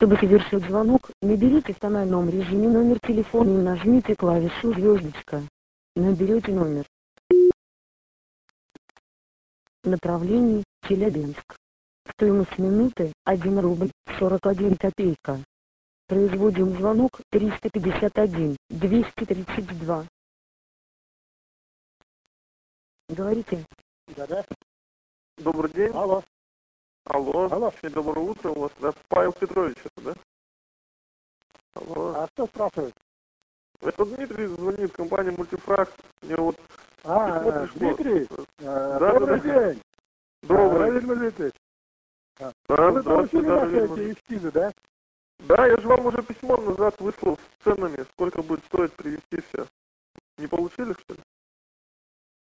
Чтобы совершить звонок, наберите в тональном режиме номер телефона и нажмите клавишу звездочка. Наберете номер. Направление Челябинск. Стоимость минуты 1 рубль 41 копейка. Производим звонок 351 232. Говорите. Да. Добрый день. Алло. Алло. Всем доброе утро. У вас Павел Петрович, да? Алло. А кто спрашивает? Это Дмитрий звонит, компания Мультифракс. Мне вот письмо пришло. Дмитрий? Да, Добрый день. Добрый. Владимир Дмитриевич. Да, Вы получили наши эскизы, да? Да, я же вам уже письмо назад выслал с ценами, сколько будет стоить привезти все. Не получили, что ли?